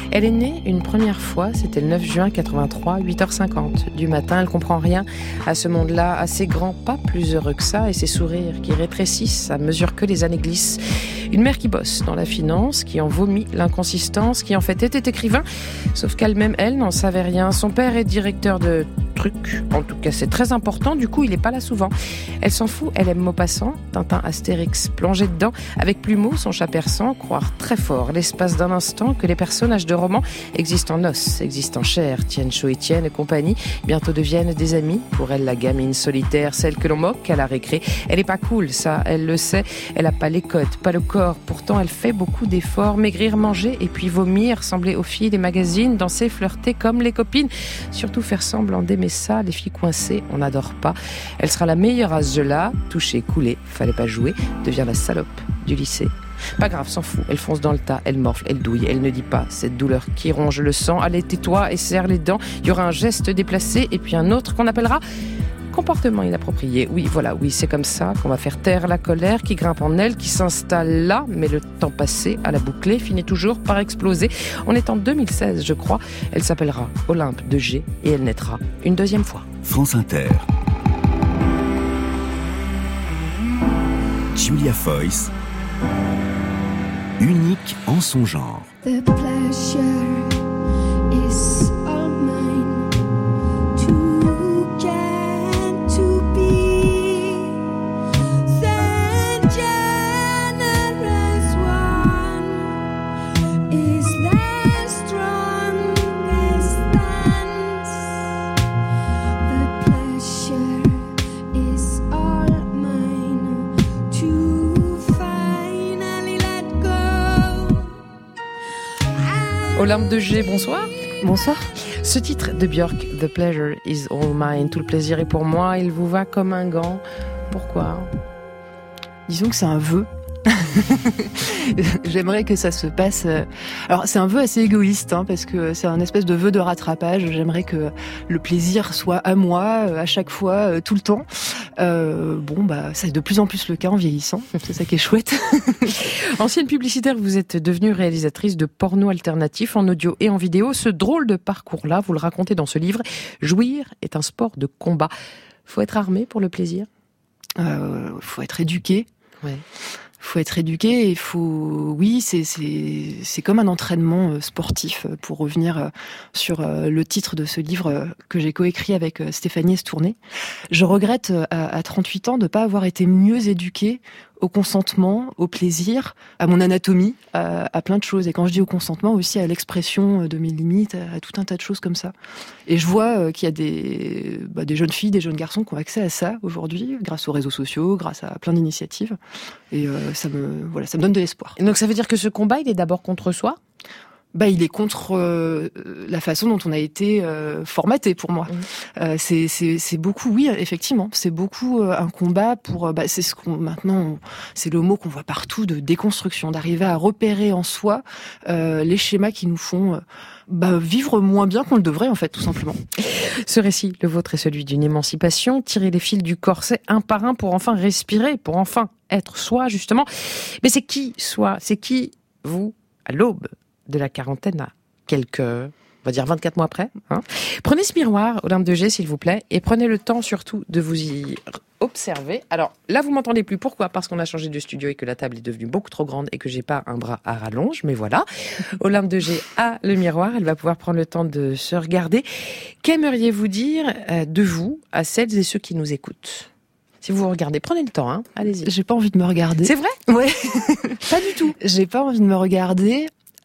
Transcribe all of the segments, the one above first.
Elle est née une première fois, c'était le 9 juin 83, 8h50 du matin. Elle comprend rien à ce monde-là, assez grand, pas plus heureux que ça, et ses sourires qui rétrécissent à mesure que les années glissent. Une mère qui bosse dans la finance, qui en vomit l'inconsistance, qui en fait était écrivain, sauf qu'elle-même, elle, n'en savait rien. Son père est directeur de trucs, en tout cas c'est très important, du coup il est pas là souvent. Elle s'en fout, elle aime Maupassant, Tintin, Astérix, plonger dedans, avec Plumeau, son chat persan, croire très fort, l'espace d'un instant, que les personnages de romans existent en os, existent en chair, tiennent chaud Étienne et compagnie, bientôt deviennent des amis. Pour elle, la gamine solitaire, celle que l'on moque à la récré, elle est pas cool, ça, elle le sait, elle a pas les codes, pas le corps, pourtant elle fait beaucoup d'efforts, maigrir, manger et puis vomir, ressembler aux filles des magazines, danser, flirter comme les copines, surtout faire semblant d'aimer ça, les filles coincées, on n'adore pas. Elle sera la meilleure à ce jeu-là, toucher, couler, fallait pas jouer, devient la salope du lycée. Pas grave, s'en fout, elle fonce dans le tas, elle morfle, elle douille, elle ne dit pas cette douleur qui ronge le sang. Allez, tais-toi et serre les dents, il y aura un geste déplacé et puis un autre qu'on appellera comportement inapproprié. Oui, voilà, oui, c'est comme ça qu'on va faire taire la colère qui grimpe en elle, qui s'installe là, mais le temps passé à la boucler finit toujours par exploser. On est en 2016, je crois. Elle s'appellera Olympe de G et elle naîtra une deuxième fois. France Inter. Julia Foyce, unique en son genre. The pleasure is all mine to get to be the generous one is the strongest dance. The pleasure is all mine to finally let go. Olympe de G, bonsoir. Bonsoir. Ce titre de Björk, The Pleasure is All Mine, tout le plaisir est pour moi, il vous va comme un gant. Pourquoi ? Disons que c'est un vœu. J'aimerais que ça se passe. Alors c'est un vœu assez égoïste, parce que c'est un espèce de vœu de rattrapage. J'aimerais que le plaisir soit à moi, à chaque fois, tout le temps. C'est de plus en plus le cas en vieillissant. C'est ça qui est chouette. Ancienne publicitaire, vous êtes devenue réalisatrice de porno alternatif en audio et en vidéo. Ce drôle de parcours-là, vous le racontez dans ce livre. Jouir est un sport de combat. Faut être armé pour le plaisir ? Faut être éduqué. Ouais. Faut être éduqué et c'est comme un entraînement sportif, pour revenir sur le titre de ce livre que j'ai coécrit avec Stéphanie Estourné. Je regrette à 38 ans de pas avoir été mieux éduquée au consentement, au plaisir, à mon anatomie, à plein de choses. Et quand je dis au consentement, aussi à l'expression de mes limites, à tout un tas de choses comme ça. Et je vois qu'il y a des jeunes filles, des jeunes garçons qui ont accès à ça aujourd'hui, grâce aux réseaux sociaux, grâce à plein d'initiatives. Et ça me donne de l'espoir. Et donc ça veut dire que ce combat, il est d'abord contre soi ? Il est contre la façon dont on a été formaté pour moi. C'est beaucoup, oui, effectivement, c'est beaucoup un combat pour. C'est c'est le mot qu'on voit partout, de déconstruction, d'arriver à repérer en soi les schémas qui nous font vivre moins bien qu'on le devrait, en fait, tout simplement. Ce récit, le vôtre, est celui d'une émancipation, tirer les fils du corset un par un pour enfin respirer, pour enfin être soi, justement. Mais c'est qui soi ? C'est qui vous, à l'aube de la quarantaine, à quelques, on va dire 24 mois après. Prenez ce miroir, Olympe de G, s'il vous plaît, et prenez le temps surtout de vous y observer. Alors là, vous m'entendez plus. Pourquoi ? Parce qu'on a changé de studio et que la table est devenue beaucoup trop grande et que j'ai pas un bras à rallonge. Mais voilà, Olympe de G a le miroir. Elle va pouvoir prendre le temps de se regarder. Qu'aimeriez-vous dire de vous à celles et ceux qui nous écoutent ? Si vous vous regardez, prenez le temps, allez-y. J'ai pas envie de me regarder. C'est vrai ? Ouais. Pas du tout. J'ai pas envie de me regarder.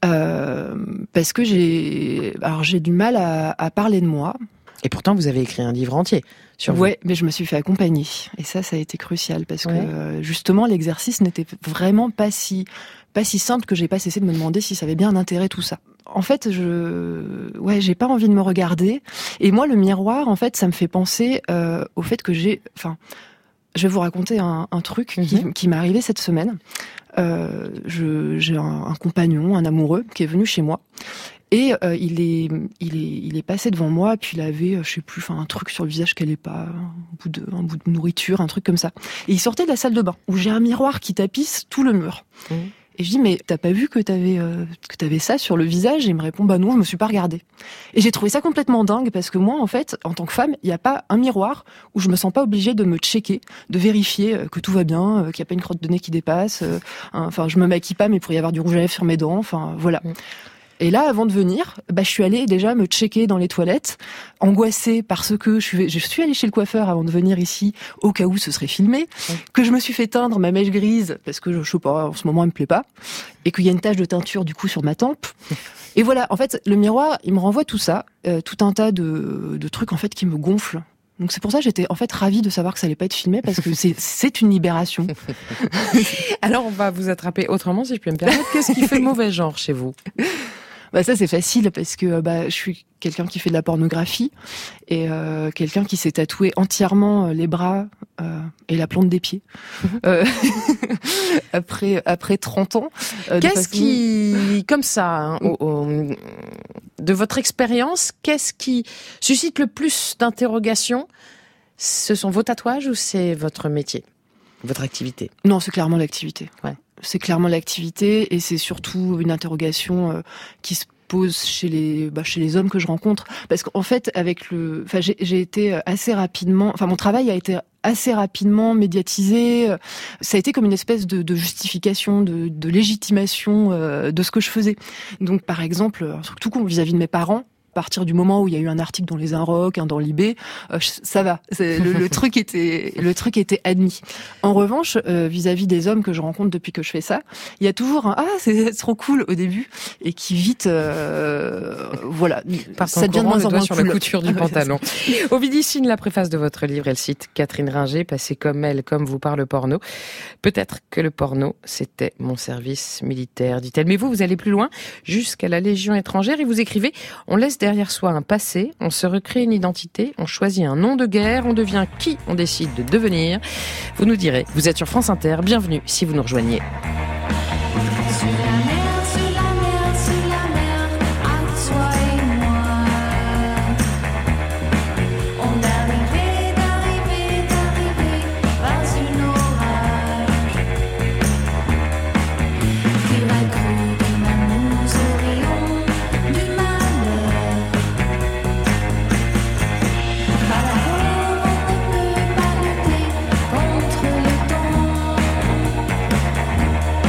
Parce que j'ai du mal à parler de moi. Et pourtant, vous avez écrit un livre entier sur vous. Ouais, mais je me suis fait accompagner. Et ça a été crucial parce que, justement, l'exercice n'était vraiment pas si simple que j'ai pas cessé de me demander si ça avait bien un intérêt, tout ça. En fait, j'ai pas envie de me regarder. Et moi, le miroir, en fait, ça me fait penser au fait que je vais vous raconter un truc qui m'est arrivé cette semaine. J'ai un compagnon, un amoureux, qui est venu chez moi. Et il est passé devant moi, puis il avait, je sais plus, un truc sur le visage qui allait pas, un bout de nourriture, un truc comme ça. Et il sortait de la salle de bain, où j'ai un miroir qui tapisse tout le mur. Et je dis, mais t'as pas vu que t'avais ça sur le visage? Et il me répond, bah non, je me suis pas regardée. Et j'ai trouvé ça complètement dingue parce que moi, en fait, en tant que femme, il n'y a pas un miroir où je me sens pas obligée de me checker, de vérifier que tout va bien, qu'il n'y a pas une crotte de nez qui dépasse. Enfin, je me maquille pas, mais il pourrait y avoir du rouge à lèvres sur mes dents. Enfin, voilà. Et là, avant de venir, je suis allée déjà me checker dans les toilettes, angoissée parce que je suis allée chez le coiffeur avant de venir ici, au cas où ce serait filmé, que je me suis fait teindre ma mèche grise parce que je sais pas, en ce moment elle me plaît pas, et qu'il y a une tache de teinture du coup sur ma tempe. Et voilà, en fait, le miroir, il me renvoie tout ça, tout un tas de trucs en fait qui me gonflent. Donc c'est pour ça que j'étais en fait ravie de savoir que ça allait pas être filmé parce que c'est une libération. Alors on va vous attraper autrement si je peux me permettre. Qu'est-ce qui fait mauvais genre chez vous? Ça c'est facile parce que je suis quelqu'un qui fait de la pornographie et quelqu'un qui s'est tatoué entièrement les bras et la plante des pieds après 30 ans. Qu'est-ce qui, comme ça, de votre expérience, qu'est-ce qui suscite le plus d'interrogations? Ce sont vos tatouages ou c'est votre métier, votre activité? Non, c'est clairement l'activité. Ouais. C'est clairement l'activité et c'est surtout une interrogation qui se pose chez les hommes que je rencontre, parce qu'en fait j'ai été assez rapidement, mon travail a été assez rapidement médiatisé. Ça a été comme une espèce de justification, de légitimation de ce que je faisais. Donc par exemple, surtout vis-à-vis de mes parents, à partir du moment où il y a eu un article dans les Inrocks, dans Libé, ça va. Le truc était admis. En revanche, vis-à-vis des hommes que je rencontre depuis que je fais ça, il y a toujours un c'est trop cool au début et qui vite voilà, ça devient de moins en moins sur cool. La couture du pantalon. Ovidie signe la préface de votre livre. Elle cite Catherine Ringer, passée comme elle, comme vous par le porno. Peut-être que le porno, c'était mon service militaire, dit-elle. Mais vous allez plus loin, jusqu'à la Légion étrangère, et vous écrivez: on laisse derrière soi un passé, on se recrée une identité, on choisit un nom de guerre, on devient qui on décide de devenir. Vous nous direz, vous êtes sur France Inter, bienvenue si vous nous rejoignez. Sur la mer, sur la mer, sur la mer, entre toi et moi. On d'arriver pas une orage qui raccroche de nous au rayon du malheur. Par là, on ne peut pas lutter contre le temps.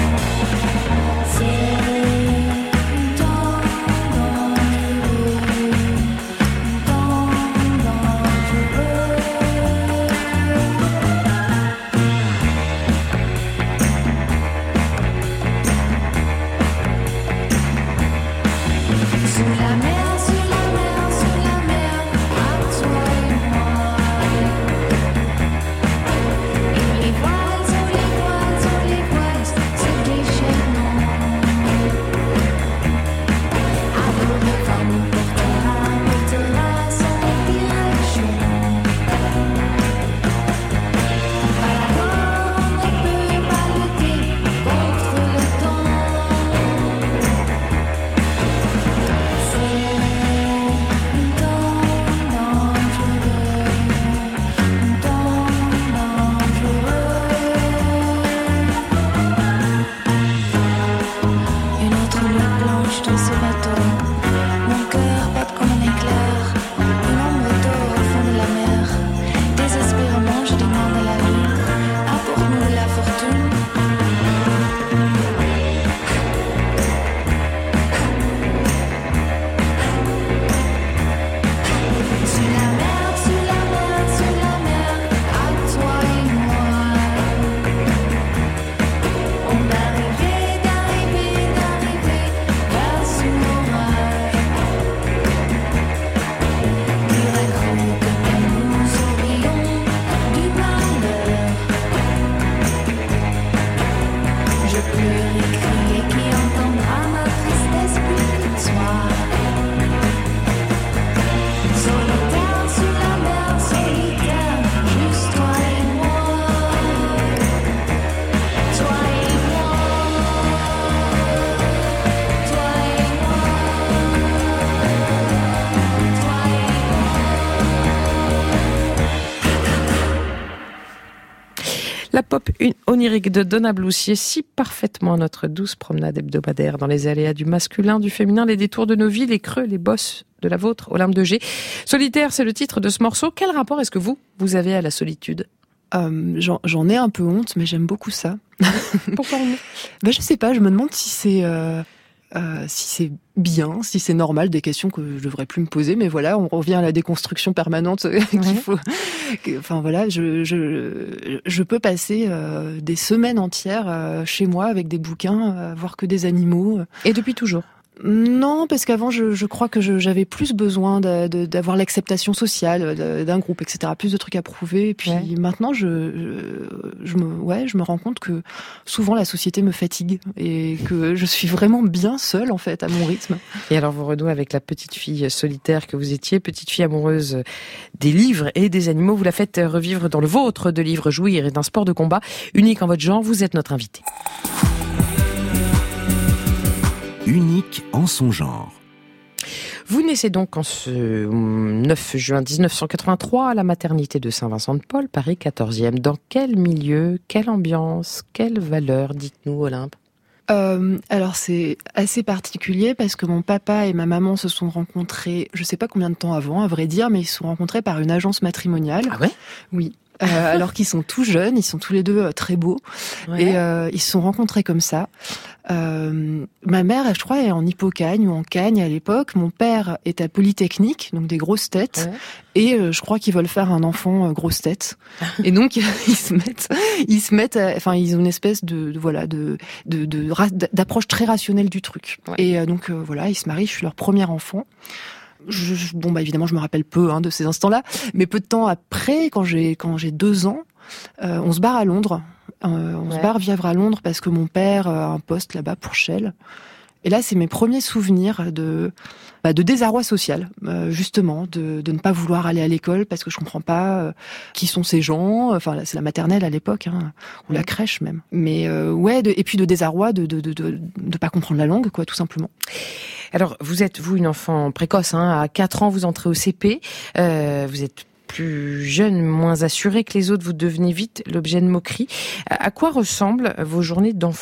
La pop onirique de Donna Bloussier, si parfaitement notre douce promenade hebdomadaire dans les aléas du masculin, du féminin, les détours de nos vies, les creux, les bosses de la vôtre, Olympe de G. Solitaire, c'est le titre de ce morceau. Quel rapport est-ce que vous avez à la solitude ? J'en ai un peu honte, mais j'aime beaucoup ça. Pourquoi honte ? Je sais pas, je me demande si c'est bien, si c'est normal, des questions que je devrais plus me poser, mais voilà, on revient à la déconstruction permanente qu'il faut. Enfin voilà, je peux passer des semaines entières chez moi avec des bouquins, voir que des animaux. Et depuis toujours ? Non, parce qu'avant, je crois que j'avais plus besoin d'avoir l'acceptation sociale d'un groupe, etc. Plus de trucs à prouver. Et puis maintenant, je me rends compte que souvent la société me fatigue et que je suis vraiment bien seule, en fait, à mon rythme. Et alors, vous renouez avec la petite fille solitaire que vous étiez, petite fille amoureuse des livres et des animaux. Vous la faites revivre dans le vôtre de livres Jouir et d'un sport de combat unique en votre genre. Vous êtes notre invité. Unique en son genre. Vous naissez donc en ce 9 juin 1983 à la maternité de Saint-Vincent-de-Paul, Paris 14e. Dans quel milieu, quelle ambiance, quelle valeur, dites-nous Olympe ? Alors c'est assez particulier parce que mon papa et ma maman se sont rencontrés, je sais pas combien de temps avant, à vrai dire, mais ils se sont rencontrés par une agence matrimoniale. Ah ouais ? Oui. Alors qu'ils sont tout jeunes, ils sont tous les deux très beaux, et ils se sont rencontrés comme ça. Ma mère, je crois, est en Hippocagne ou en Cagne à l'époque. Mon père est à Polytechnique, donc des grosses têtes, et je crois qu'ils veulent faire un enfant grosse tête. Et donc ils se mettent, enfin ils ont une espèce d'approche très rationnelle du truc. Ouais. Et donc voilà, ils se marient. Je suis leur premier enfant. Évidemment, je me rappelle peu de ces instants-là, mais peu de temps après, quand j'ai 2 ans, on se barre à Londres. On se barre vivre à Londres parce que mon père a un poste là-bas pour Shell. Et là, c'est mes premiers souvenirs de désarroi social, justement, de ne pas vouloir aller à l'école parce que je comprends pas qui sont ces gens. Enfin, c'est la maternelle à l'époque, ou la crèche même. Mais et puis de désarroi, de pas comprendre la langue, quoi, tout simplement. Alors, vous êtes, une enfant précoce, à 4 ans, vous entrez au CP, vous êtes plus jeune, moins assuré que les autres, vous devenez vite l'objet de moqueries. À quoi ressemblent vos journées d'enfant ?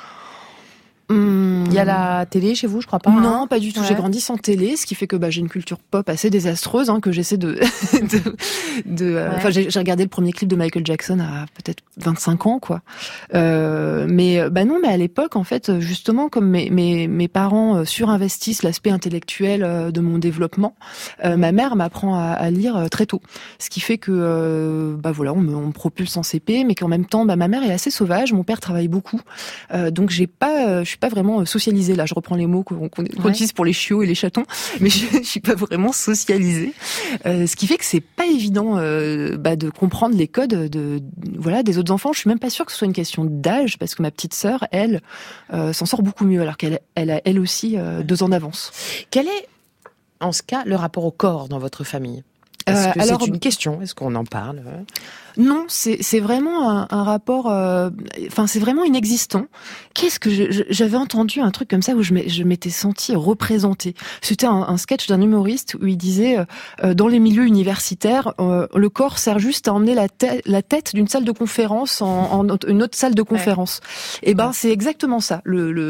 Il y a la télé chez vous, je crois pas. Non, pas du tout. Ouais. J'ai grandi sans télé, ce qui fait que j'ai une culture pop assez désastreuse, que j'essaie Enfin, j'ai regardé le premier clip de Michael Jackson à peut-être 25 ans, quoi. Mais à l'époque, en fait, justement, comme mes parents surinvestissent l'aspect intellectuel de mon développement, ma mère m'apprend à lire très tôt, ce qui fait que on me propulse en CP, mais qu'en même temps, ma mère est assez sauvage. Mon père travaille beaucoup, donc je suis pas vraiment socialisée. Là, je reprends les mots qu'on utilise pour les chiots et les chatons, mais je suis pas vraiment socialisée. Ce qui fait que c'est pas évident de comprendre les codes des autres enfants. Je suis même pas sûre que ce soit une question d'âge, parce que ma petite sœur, elle, s'en sort beaucoup mieux, alors qu'elle a elle aussi 2 ans d'avance. Quel est, en ce cas, le rapport au corps dans votre famille ? Est-ce que c'est une question ? Est-ce qu'on en parle ? Non, c'est vraiment un rapport. C'est vraiment inexistant. Qu'est-ce que j'avais entendu un truc comme ça où je m'étais sentie représentée. C'était un sketch d'un humoriste où il disait dans les milieux universitaires, le corps sert juste à emmener la tête d'une salle de conférence en une autre salle de conférence. Ouais. Et c'est exactement ça.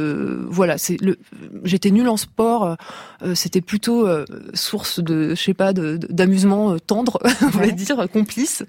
J'étais nulle en sport. C'était plutôt source d'amusement tendre, on va dire, complice.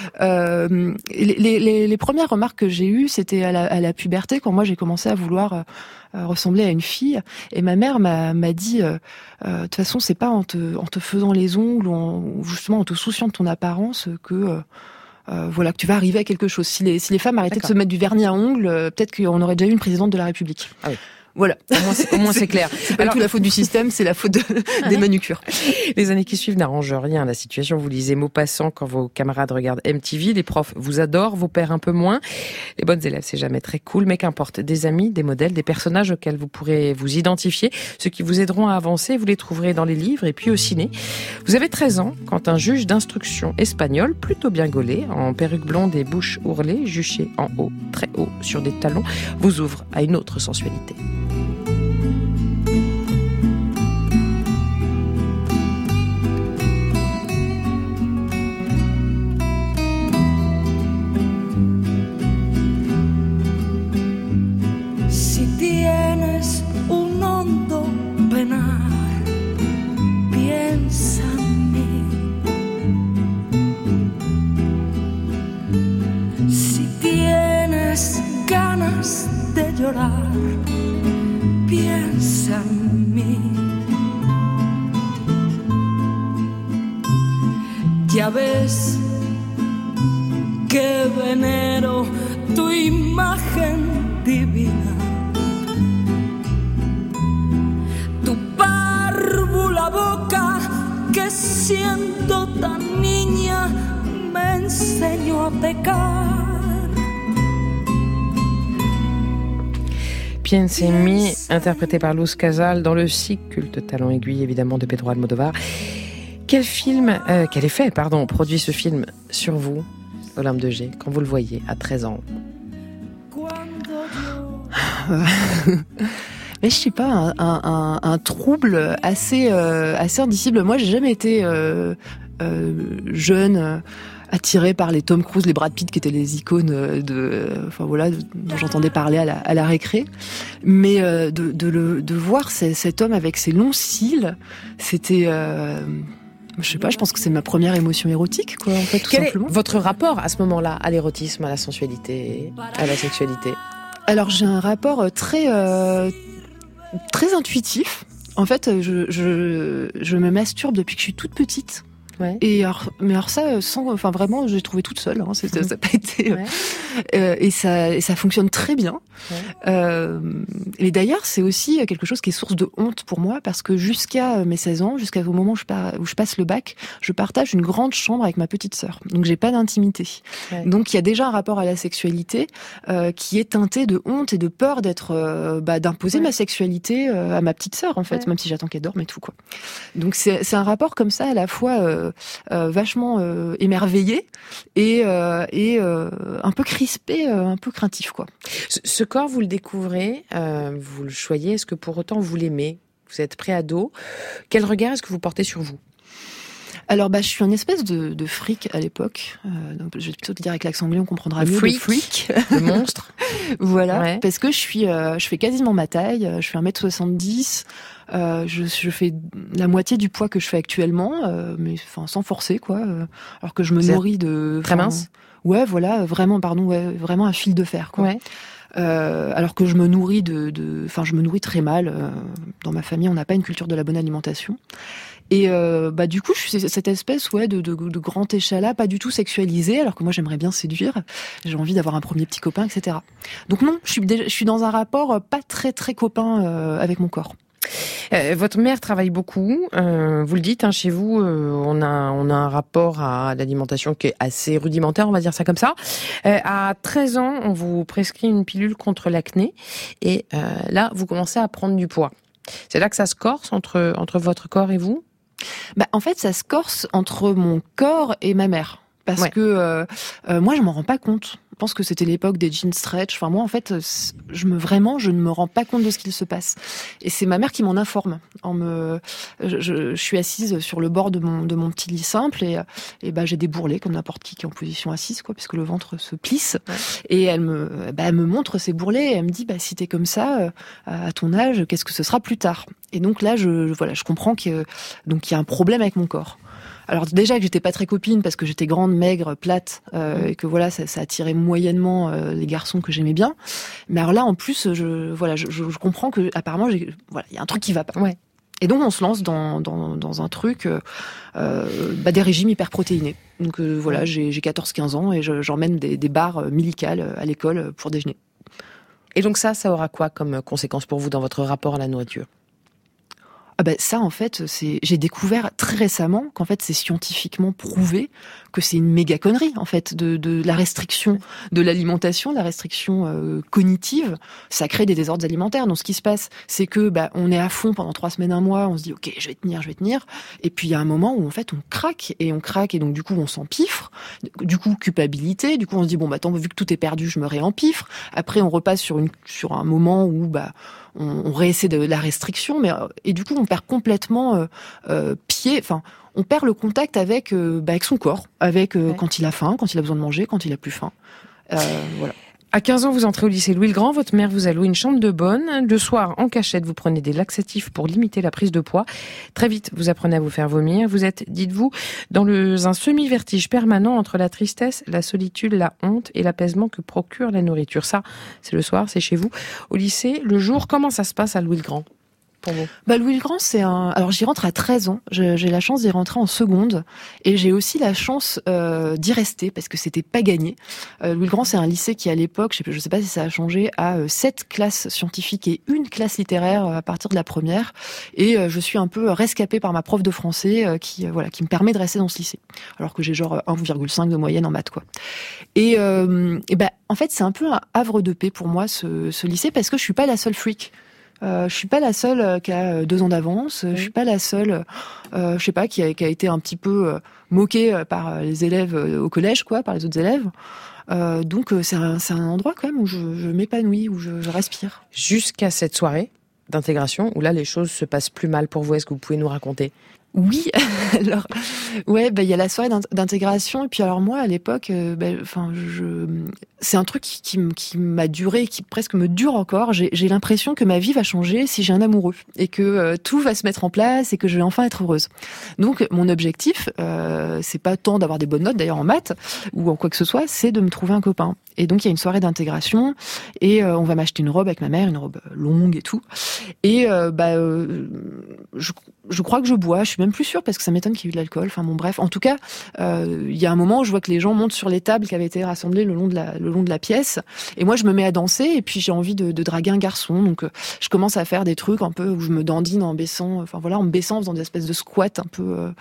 Les premières remarques que j'ai eues, c'était à la puberté, quand moi j'ai commencé à vouloir ressembler à une fille. Et ma mère m'a dit, de toute façon, c'est pas en te faisant les ongles ou justement en te souciant de ton apparence que tu vas arriver à quelque chose. Si les femmes arrêtaient de se mettre du vernis à ongles, peut-être qu'on aurait déjà eu une présidente de la République. Ah oui. Voilà. Au moins c'est clair. C'est pas tout la faute du système, c'est la faute des manucures. Les années qui suivent n'arrangent rien à la situation. Vous lisez Maupassant quand vos camarades regardent MTV. Les profs vous adorent, vos pères un peu moins. Les bonnes élèves, c'est jamais très cool, mais qu'importe. Des amis, des modèles, des personnages auxquels vous pourrez vous identifier. Ceux qui vous aideront à avancer, vous les trouverez dans les livres et puis au ciné. Vous avez 13 ans quand un juge d'instruction espagnol, plutôt bien gaulé, en perruque blonde et bouche ourlée, juché en haut, très haut, sur des talons, vous ouvre à une autre sensualité. Si tienes un hondo penar, piensa en mí. Si tienes ganas de llorar, piensa en mí. Ya ves que venero tu imagen divina, tu párvula boca que siendo tan niña me enseñó a pecar. Piensa en mí, interprété par Luz Casal dans le si culte Talon aiguille, évidemment, de Pedro Almodóvar. Quel effet, produit ce film sur vous, Olympe de Gee, quand vous le voyez à 13 ans? Mais je sais pas, un trouble assez indicible. Moi, j'ai jamais été jeune, attirée par les Tom Cruise, les Brad Pitt, qui étaient les icônes dont j'entendais parler à la récré. Mais de voir cet homme avec ses longs cils, c'était je sais pas, je pense que c'est ma première émotion érotique, quoi, en fait, tout simplement. Quel est votre rapport à ce moment-là, à l'érotisme, à la sensualité, à la sexualité? Alors, j'ai un rapport très intuitif. En fait, je me masturbe depuis que je suis toute petite. Ouais. Mais alors ça, vraiment, j'ai trouvé toute seule. Hein, ça n'a pas été. Ouais. Et ça fonctionne très bien. Ouais. Et d'ailleurs, c'est aussi quelque chose qui est source de honte pour moi, parce que jusqu'à mes 16 ans, jusqu'au moment où je passe le bac, je partage une grande chambre avec ma petite sœur. Donc j'ai pas d'intimité. Ouais. Donc il y a déjà un rapport à la sexualité qui est teinté de honte et de peur d'imposer ma sexualité à ma petite sœur, en fait, même si j'attends qu'elle dorme et tout, quoi. Donc c'est un rapport comme ça, à la fois vachement émerveillé et un peu crispé, un peu craintif, quoi. Ce corps, vous le découvrez, vous le choyez, est-ce que pour autant vous l'aimez? Vous êtes pré-ado. Quel regard est-ce que vous portez sur vous? Alors, je suis une espèce de freak à l'époque. Donc, je vais plutôt te dire avec l'accent anglais, on comprendra mieux. Freak. Le monstre. Voilà. Ouais. Parce que je fais quasiment ma taille. Je fais 1m70. Je fais la moitié du poids que je fais actuellement, mais sans forcer, quoi. Alors que je me nourris de... Très mince? Ouais, voilà, vraiment un fil de fer, quoi. Ouais. Alors que je me nourris je me nourris très mal. Dans ma famille, on n'a pas une culture de la bonne alimentation. Et du coup, je suis cette espèce de grand échalas, pas du tout sexualisé, alors que moi j'aimerais bien séduire. J'ai envie d'avoir un premier petit copain, etc. Donc non, je suis dans un rapport pas très très copain avec mon corps. Votre mère travaille beaucoup, vous le dites, chez vous, on a un rapport à l'alimentation qui est assez rudimentaire, on va dire ça comme ça. À 13 ans, on vous prescrit une pilule contre l'acné, et là, vous commencez à prendre du poids. C'est là que ça se corse entre votre corps et vous? En fait, ça se corse entre mon corps et ma mère. Parce que moi, je m'en rends pas compte. Je pense que c'était l'époque des jeans stretch. Enfin, moi, en fait, je ne me rends pas compte de ce qu'il se passe. Et c'est ma mère qui m'en informe. Je suis assise sur le bord de mon petit lit simple et j'ai des bourrelets comme n'importe qui est en position assise, quoi, puisque le ventre se plisse. Ouais. Et elle me montre ces bourrelets et elle me dit, si t'es comme ça, à ton âge, qu'est-ce que ce sera plus tard? Et donc là, je comprends qu'il y a un problème avec mon corps. Alors déjà que j'étais pas très copine parce que j'étais grande, maigre, plate, et que ça attirait moyennement les garçons que j'aimais bien. Mais alors là, en plus, je comprends que apparemment, il y a un truc qui va pas. Ouais. Et donc on se lance dans un truc, des régimes hyperprotéinés. Donc j'ai 14-15 ans et j'emmène des barres millicales à l'école pour déjeuner. Et donc ça aura quoi comme conséquence pour vous dans votre rapport à la nourriture? Ça, en fait, j'ai découvert très récemment qu'en fait, c'est scientifiquement prouvé que c'est une méga connerie, en fait, de la restriction de l'alimentation, la restriction cognitive. Ça crée des désordres alimentaires. Donc, ce qui se passe, c'est que, on est à fond pendant 3 semaines, 1 mois, on se dit, OK, je vais tenir. Et puis, il y a un moment où, en fait, on craque, et donc, du coup, on s'empiffre. Du coup, culpabilité. Du coup, on se dit, vu que tout est perdu, je me réempiffre. Après, on repasse sur un moment où, on réessaie de la restriction, et du coup on perd complètement on perd le contact avec son corps, quand il a faim, quand il a besoin de manger, quand il a plus faim. Voilà. À 15 ans, vous entrez au lycée Louis-le-Grand. Votre mère vous alloue une chambre de bonne. Le soir, en cachette, vous prenez des laxatifs pour limiter la prise de poids. Très vite, vous apprenez à vous faire vomir. Vous êtes, dites-vous, dans un semi-vertige permanent entre la tristesse, la solitude, la honte et l'apaisement que procure la nourriture. Ça, c'est le soir, c'est chez vous. Au lycée, le jour, comment ça se passe à Louis-le-Grand pour vous? Louis-le-Grand, alors j'y rentre à 13 ans. J'ai la chance d'y rentrer en seconde. Et j'ai aussi la chance d'y rester, parce que c'était pas gagné. Louis-le-Grand, c'est un lycée qui, à l'époque, je sais pas si ça a changé, a 7 classes scientifiques et 1 classe littéraire à partir de la première. Et je suis un peu rescapée par ma prof de français qui me permet de rester dans ce lycée. Alors que j'ai genre 1,5 de moyenne en maths, quoi. Et en fait, c'est un peu un havre de paix pour moi, ce lycée, parce que je suis pas la seule freak. Je suis pas la seule qui a 2 ans d'avance. Je suis pas la seule, qui a été un petit peu moquée par les élèves au collège, quoi, par les autres élèves. Donc c'est un endroit quand même où je m'épanouis, où je respire. Jusqu'à cette soirée d'intégration, où là les choses se passent plus mal pour vous. Est-ce que vous pouvez nous raconter? Oui, alors il y a la soirée d'intégration et puis alors moi à l'époque c'est un truc qui m'a duré, qui presque me dure encore. J'ai l'impression que ma vie va changer si j'ai un amoureux et que tout va se mettre en place et que je vais enfin être heureuse. Donc mon objectif c'est pas tant d'avoir des bonnes notes d'ailleurs en maths ou en quoi que ce soit, c'est de me trouver un copain. Et donc il y a une soirée d'intégration et on va m'acheter une robe avec ma mère, une robe longue et tout. Et je crois que je bois, je suis même plus sûre parce que ça m'étonne qu'il y ait eu de l'alcool. Enfin bon bref, en tout cas, il y a un moment où je vois que les gens montent sur les tables qui avaient été rassemblées le long de la pièce et moi je me mets à danser et puis j'ai envie de draguer un garçon. Donc je commence à faire des trucs un peu où je me dandine en me baissant, en faisant des espèces de squats un peu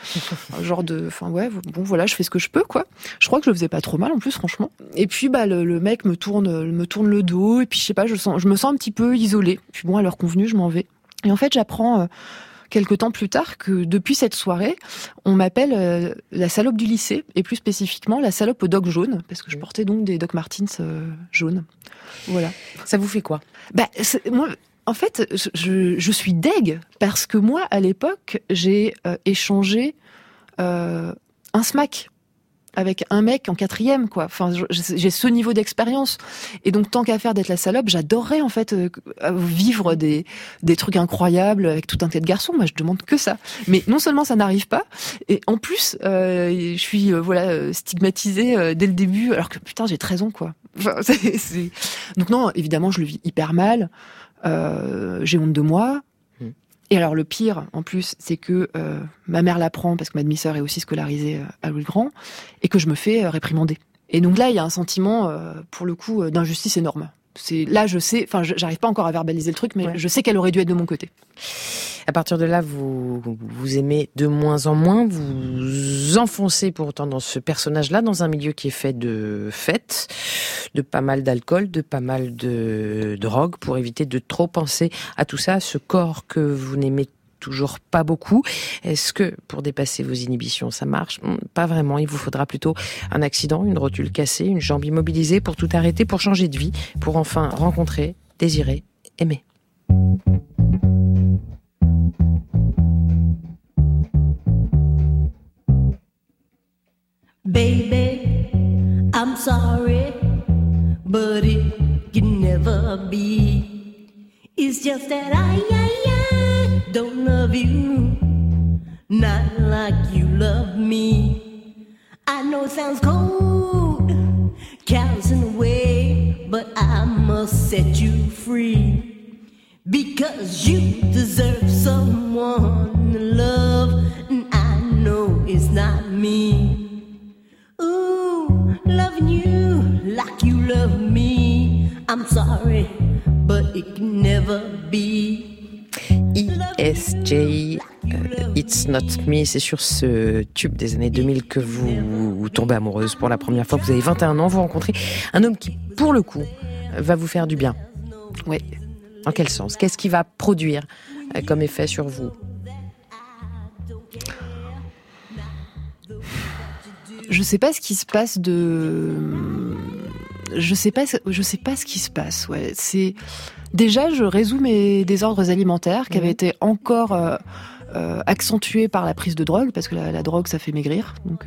je fais ce que je peux quoi. Je crois que je le faisais pas trop mal en plus franchement. Et puis le mec me tourne le dos et puis je sais pas, je me sens un petit peu isolée. Puis bon, à l'heure convenue, je m'en vais. Et en fait, j'apprends quelque temps plus tard que depuis cette soirée, on m'appelle la salope du lycée et plus spécifiquement la salope aux docks jaunes parce que je portais donc des Doc Martens jaunes. Voilà. Ça vous fait quoi? Moi, en fait, je suis deg parce que moi, à l'époque, j'ai échangé un smack avec un mec en 4e, quoi. Enfin, j'ai ce niveau d'expérience. Et donc, tant qu'à faire d'être la salope, j'adorerais, en fait, vivre des trucs incroyables avec tout un tas de garçons. Moi, je demande que ça. Mais non seulement ça n'arrive pas, et en plus, je suis, stigmatisée dès le début, alors que, putain, j'ai 13 ans, quoi. Enfin, Donc non, évidemment, je le vis hyper mal. J'ai honte de moi. Et alors le pire, en plus, c'est que ma mère l'apprend parce que ma demi-sœur est aussi scolarisée à Louis-le-Grand et que je me fais réprimander. Et donc là, il y a un sentiment, pour le coup, d'injustice énorme. Là, je sais, j'arrive pas encore à verbaliser le truc, mais je sais qu'elle aurait dû être de mon côté. À partir de là, vous aimez de moins en moins, vous enfoncez pour autant dans ce personnage-là, dans un milieu qui est fait de fêtes, de pas mal d'alcool, de pas mal de drogue, pour éviter de trop penser à tout ça, à ce corps que vous n'aimez toujours pas beaucoup. Est-ce que pour dépasser vos inhibitions, ça marche? Pas vraiment. Il vous faudra plutôt un accident, une rotule cassée, une jambe immobilisée pour tout arrêter, pour changer de vie, pour enfin rencontrer, désirer, aimer. Baby, I'm sorry, but it can never be. It's just that I don't love you, not like you love me. I know it sounds cold, callous in a way, but I must set you free. Because you deserve someone to love, and I know it's not me. Ooh, loving you like you love me. I'm sorry, but it can never be. ESJ, It's Not Me, c'est sur ce tube des années 2000 que vous tombez amoureuse pour la première fois. Vous avez 21 ans, vous rencontrez un homme qui, pour le coup, va vous faire du bien. Oui. En quel sens? Qu'est-ce qu'il va produire comme effet sur vous? Je sais pas ce qui se passe je sais pas ce qui se passe. Déjà, je résous mes désordres alimentaires qui avaient été encore accentué par la prise de drogue, parce que la drogue, ça fait maigrir. Donc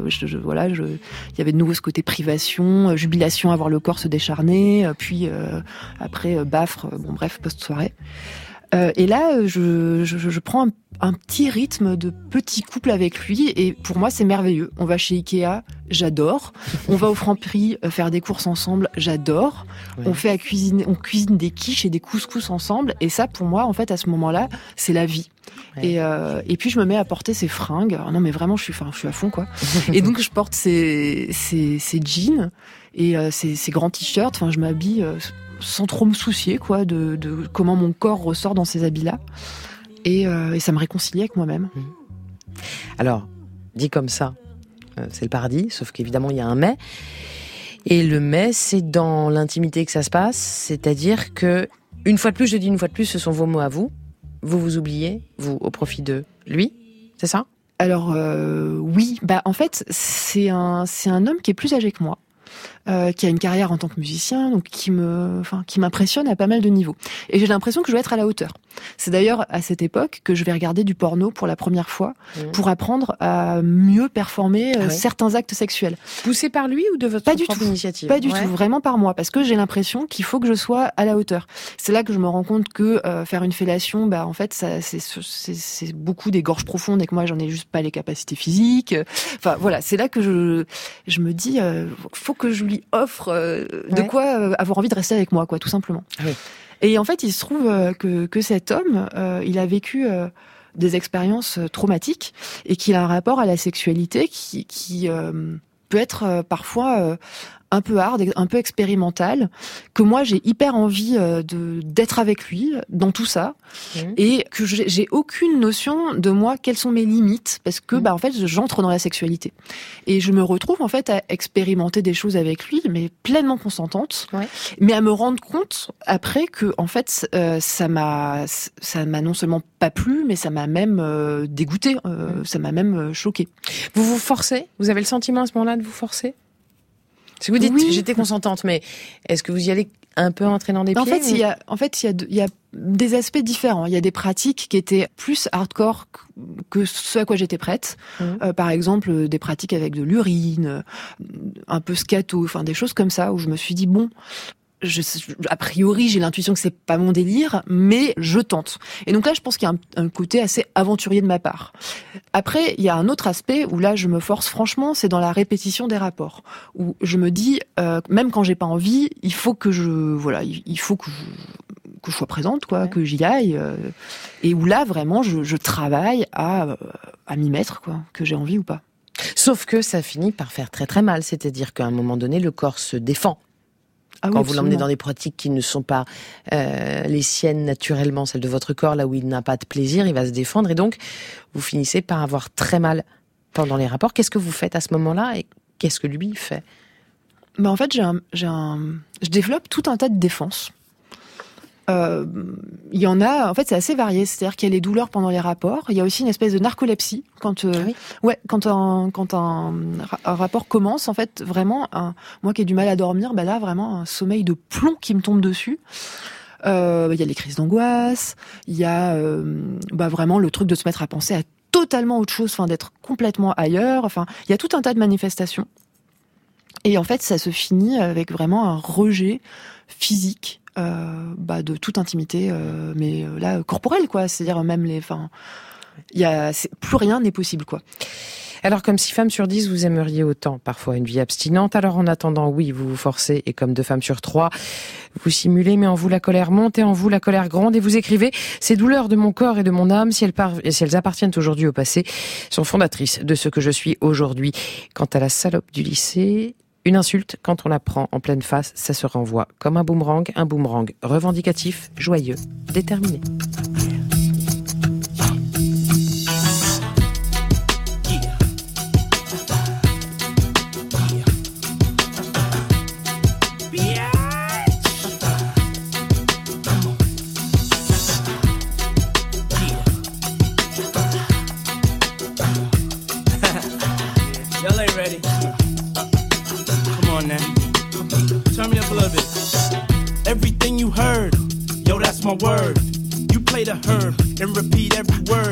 il y avait de nouveau ce côté privation, jubilation à voir le corps se décharner, puis après Bafre, post-soirée. Et là, je prends un petit rythme de petit couple avec lui, et pour moi, c'est merveilleux. On va chez Ikea, j'adore. On va au Franprix faire des courses ensemble, j'adore. Ouais. On cuisine des quiches et des couscous ensemble, et ça, pour moi, en fait, à ce moment-là, c'est la vie. Ouais. Et puis je me mets à porter ses fringues. Alors non, mais vraiment, je suis à fond, quoi. Et donc je porte ses jeans et ses grands t-shirts. Enfin, je m'habille sans trop me soucier, quoi, de comment mon corps ressort dans ces habits-là. Et ça me réconcilie avec moi-même. Alors, dit comme ça, c'est le paradis, sauf qu'évidemment, il y a un mais. Et le mais, c'est dans l'intimité que ça se passe. C'est-à-dire que, une fois de plus, ce sont vos mots à vous. Vous vous oubliez, vous, au profit de lui. C'est ça ? Alors, oui. En fait, c'est un homme qui est plus âgé que moi. Qui a une carrière en tant que musicien, donc qui m'impressionne à pas mal de niveaux. Et j'ai l'impression que je vais être à la hauteur. C'est d'ailleurs à cette époque que je vais regarder du porno pour la première fois, pour apprendre à mieux performer certains actes sexuels. Poussé par lui ou de votre propre initiative ? Pas du tout, vraiment par moi, parce que j'ai l'impression qu'il faut que je sois à la hauteur. C'est là que je me rends compte que faire une fellation, en fait, ça, c'est beaucoup des gorges profondes et que moi, j'en ai juste pas les capacités physiques. Enfin, voilà, c'est là que je me dis, faut que je lui offre de quoi avoir envie de rester avec moi, quoi, tout simplement. Oui. Et en fait, il se trouve que cet homme, il a vécu des expériences traumatiques et qu'il a un rapport à la sexualité qui peut être parfois un peu hard, un peu expérimental, que moi j'ai hyper envie d'être avec lui dans tout ça, et que j'ai aucune notion de moi quelles sont mes limites, parce que en fait j'entre dans la sexualité et je me retrouve en fait à expérimenter des choses avec lui, mais pleinement consentante, mais à me rendre compte après que en fait ça m'a non seulement pas plu, mais ça m'a même dégoûté, ça m'a même choqué. Vous vous forcez ? Vous avez le sentiment à ce moment-là de vous forcer ? Si vous dites j'étais consentante, mais est-ce que vous y allez un peu en traînant des pieds ? Il y a des aspects différents. Il y a des pratiques qui étaient plus hardcore que ce à quoi j'étais prête. Par exemple, des pratiques avec de l'urine, un peu scato, enfin des choses comme ça où je me suis dit a priori, j'ai l'intuition que c'est pas mon délire, mais je tente. Et donc là, je pense qu'il y a un côté assez aventurier de ma part. Après, il y a un autre aspect où là, je me force franchement, c'est dans la répétition des rapports. Où je me dis, même quand j'ai pas envie, il faut que il faut que je sois présente, quoi, que j'y aille. Et où là, vraiment, je travaille à m'y mettre, quoi, que j'ai envie ou pas. Sauf que ça finit par faire très très mal. C'est-à-dire qu'à un moment donné, le corps se défend. Quand vous l'emmenez dans des pratiques qui ne sont pas les siennes naturellement, celles de votre corps, là où il n'a pas de plaisir, il va se défendre et donc vous finissez par avoir très mal pendant les rapports. Qu'est-ce que vous faites à ce moment-là et qu'est-ce que lui fait ? En fait, je développe tout un tas de défenses. Il y en a, en fait, c'est assez varié. C'est-à-dire qu'il y a les douleurs pendant les rapports. Il y a aussi une espèce de narcolepsie quand un rapport commence. En fait, vraiment, moi qui ai du mal à dormir, là, vraiment, un sommeil de plomb qui me tombe dessus. Il y a les crises d'angoisse. Il y a vraiment le truc de se mettre à penser à totalement autre chose, d'être complètement ailleurs. Enfin, il y a tout un tas de manifestations. Et en fait, ça se finit avec vraiment un rejet physique. De toute intimité, mais là corporelle, quoi. C'est-à-dire même plus rien n'est possible, quoi. Alors, comme 6 femmes sur 10, vous aimeriez autant parfois une vie abstinente. Alors, en attendant, oui, vous vous forcez, et comme 2 femmes sur 3, vous simulez, mais en vous la colère monte et en vous la colère gronde, et vous écrivez « Ces douleurs de mon corps et de mon âme, si elles appartiennent aujourd'hui au passé, sont fondatrices de ce que je suis aujourd'hui. » Quant à la salope du lycée... Une insulte, quand on la prend en pleine face, ça se renvoie comme un boomerang revendicatif, joyeux, déterminé. Y'all ain't ready. Turn me up a little bit. Everything you heard, yo, that's my word. You play the herb and repeat every word.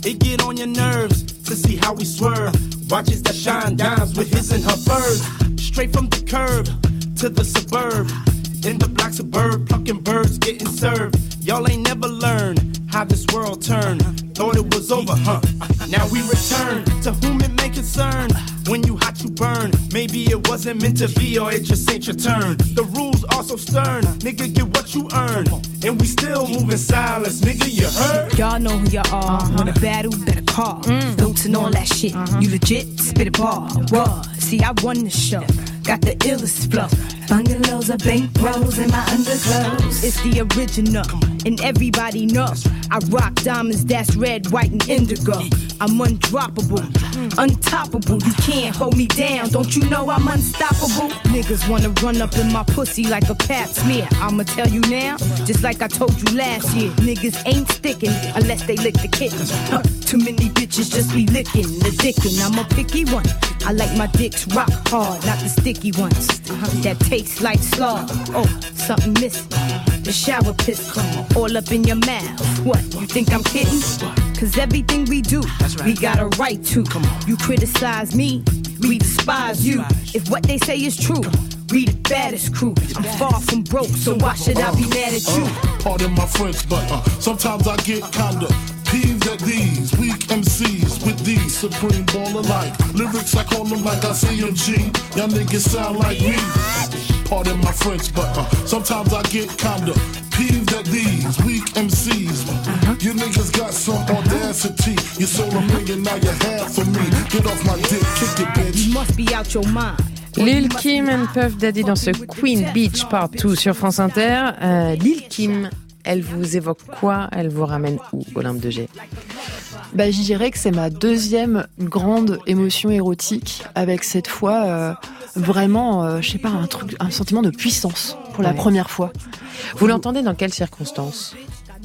It get on your nerves to see how we swerve. Watches that shine dimes with his and her furs. Straight from the curb to the suburb. In the black suburb, plucking birds getting served. Y'all ain't never learned how this world turned. Thought it was over, huh? Now we return to whom it may concern. When you hot, you burn. Maybe it wasn't meant to be, or it just ain't your turn. The rules are so stern. Nigga, get what you earn. And we still move in silence, nigga, you heard? Y'all know who y'all are. When a battle, better call. Notes and all that shit. You legit, spit a bar. What? See, I won the show. Got the illest flow. Bungalows are bankrolls in my underclothes. It's the original, and everybody knows. I rock diamonds that's red, white, and indigo. I'm undroppable, untoppable. You can't hold me down. Don't you know I'm unstoppable? Niggas wanna run up in my pussy like a pap smear. I'ma tell you now, just like I told you last year. Niggas ain't sticking unless they lick the kitten. Too many bitches just be licking the dickin'. I'm a picky one. I like my dicks rock hard, not the sticky ones that taste like slaw. Oh, something missing. The shower piss all up in your mouth. What, you think I'm kidding? Cause everything we do, we got a right to. You criticize me, we despise you. If what they say is true, we the baddest crew. I'm far from broke, so why should I be mad at you? Pardon my French, but sometimes I get kinda peeved at these weak MCs with these supreme baller like lyrics. I call them like I say MG. Y'all niggas sound like me. Pardon my French, but sometimes I get kinda peeved at these weak MCs. You niggas got some audacity. You sold $1 million, now you have for me. Get off my dick, kick it, bitch. You must be out your mind. Lil Kim and Puff Daddy dans ce Queen Beach Part 2 sur France Inter. Lil Kim, elle vous évoque quoi? Elle vous ramène où, Olympe de G? Bah, je dirais que c'est ma deuxième grande émotion érotique, avec cette fois vraiment, je sais pas, un sentiment de puissance pour la première fois. Vous l'entendez dans quelles circonstances?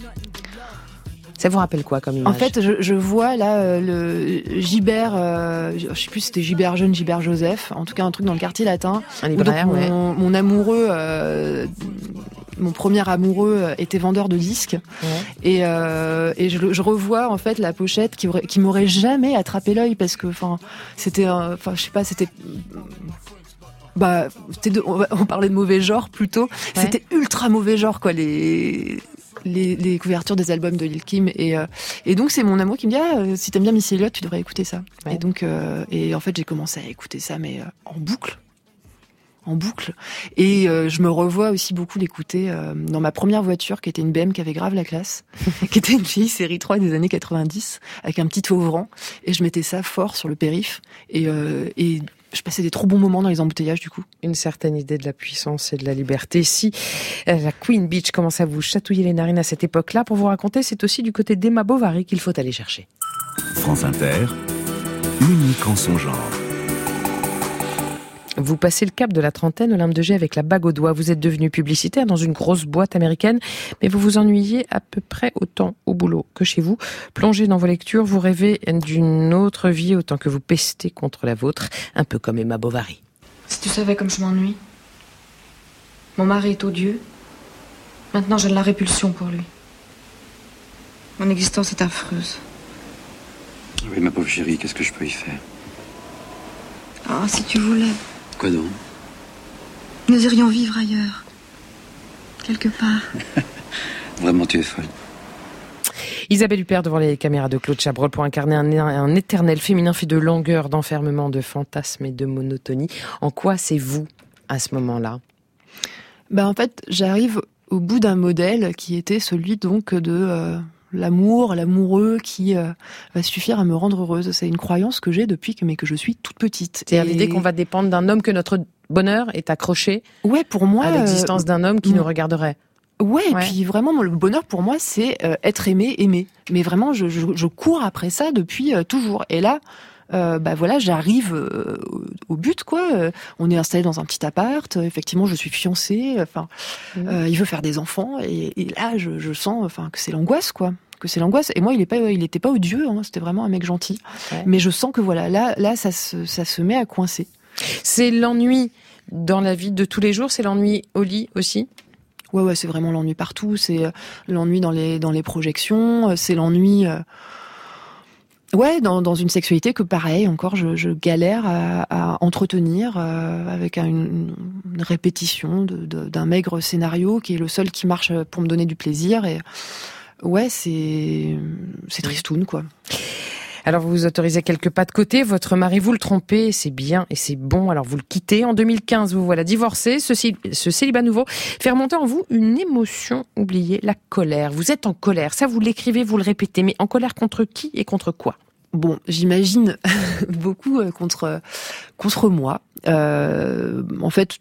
Ça vous rappelle quoi comme image? En fait, je vois là le Gibert, je sais plus si c'était Gibert Jeune, Gibert Joseph, en tout cas un truc dans le quartier latin. Un libraire, donc mon amoureux, mon premier amoureux était vendeur de disques, et je revois en fait la pochette qui m'aurait jamais attrapé l'œil, parce que c'était, je sais pas, c'était. On parlait de mauvais genre plutôt. Ouais. C'était ultra mauvais genre, quoi, les couvertures des albums de Lil Kim, et donc c'est mon amour qui me dit si t'aimes bien Missy Elliott, tu devrais écouter ça. Ouais. Et donc et en fait j'ai commencé à écouter ça, mais en boucle, et je me revois aussi beaucoup l'écouter dans ma première voiture, qui était une BM qui avait grave la classe, qui était une vieille série 3 des années 90 avec un petit ouvrant, et je mettais ça fort sur le périph', et je passais des trop bons moments dans les embouteillages, du coup. Une certaine idée de la puissance et de la liberté. Si la Queen Beach commence à vous chatouiller les narines à cette époque-là, pour vous raconter, c'est aussi du côté d'Emma Bovary qu'il faut aller chercher. France Inter, unique en son genre. Vous passez le cap de la trentaine, Olympe de G, avec la bague au doigt. Vous êtes devenu publicitaire dans une grosse boîte américaine, mais vous vous ennuyez à peu près autant au boulot que chez vous. Plongé dans vos lectures, vous rêvez d'une autre vie autant que vous pestez contre la vôtre, un peu comme Emma Bovary. Si tu savais comme je m'ennuie. Mon mari est odieux. Maintenant, j'ai de la répulsion pour lui. Mon existence est affreuse. Oui, ma pauvre chérie, qu'est-ce que je peux y faire? Ah, si tu voulais. Quoi donc? Nous irions vivre ailleurs. Quelque part. Vraiment, tu es folle. Isabelle Huppert devant les caméras de Claude Chabrol pour incarner un éternel féminin fait de longueur, d'enfermement, de fantasme et de monotonie. En quoi c'est vous, à ce moment-là? En fait, j'arrive au bout d'un modèle qui était celui donc de l'amoureux qui va suffire à me rendre heureuse. C'est une croyance que j'ai depuis que je suis toute petite. C'est-à-dire l'idée qu'on va dépendre d'un homme, que notre bonheur est accroché pour moi, à l'existence d'un homme qui nous regarderait. Ouais, et puis vraiment, le bonheur pour moi, c'est être aimé. Mais vraiment, je cours après ça depuis toujours. Et là, voilà, j'arrive au but, quoi. On est installé dans un petit appart. Effectivement, je suis fiancée. Il veut faire des enfants. Et là, je sens, que c'est l'angoisse, quoi. Que c'est l'angoisse. Et moi, il était pas odieux. Hein, c'était vraiment un mec gentil. Ouais. Mais je sens que voilà, là, ça se met à coincer. C'est l'ennui dans la vie de tous les jours. C'est l'ennui au lit aussi. Ouais, c'est vraiment l'ennui partout. C'est l'ennui dans les projections. C'est l'ennui. Ouais, dans une sexualité que pareil, encore, je galère à entretenir avec une répétition d'un maigre scénario qui est le seul qui marche pour me donner du plaisir. Et ouais, c'est tristoun, quoi. Alors vous vous autorisez quelques pas de côté, votre mari vous le trompez, c'est bien et c'est bon, alors vous le quittez. En 2015, vous voilà divorcé, ce célibat nouveau fait remonter en vous une émotion oubliée, la colère. Vous êtes en colère, ça vous l'écrivez, vous le répétez, mais en colère contre qui et contre quoi ? Bon, j'imagine beaucoup contre moi. En fait,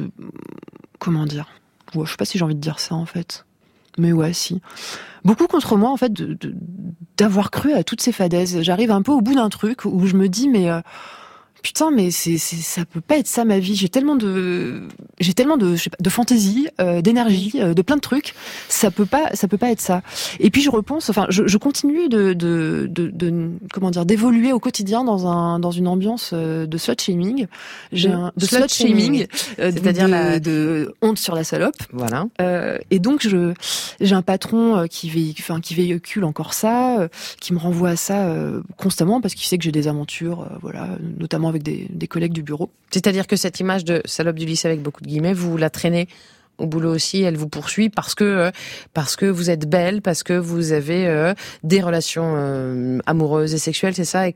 comment dire ? Ouais, je sais pas si j'ai envie de dire ça, en fait. Mais ouais, si. Beaucoup contre moi, en fait, d'avoir cru à toutes ces fadaises. J'arrive un peu au bout d'un truc où je me dis, mais putain, mais ça peut pas être ça ma vie. J'ai tellement de je sais pas, de fantaisie, d'énergie, de plein de trucs. Ça peut pas être ça. Et puis je repense, enfin, je continue de comment dire, d'évoluer au quotidien dans une ambiance de slut shaming. De slut shaming, c'est-à-dire de honte sur la salope. Voilà. Et donc j'ai un patron qui véhicule encore ça, qui me renvoie à ça constamment parce qu'il sait que j'ai des aventures, voilà, notamment avec des collègues du bureau. C'est-à-dire que cette image de salope du lycée avec beaucoup de guillemets, vous la traînez au boulot aussi, elle vous poursuit parce que vous êtes belle, parce que vous avez des relations amoureuses et sexuelles, c'est ça, et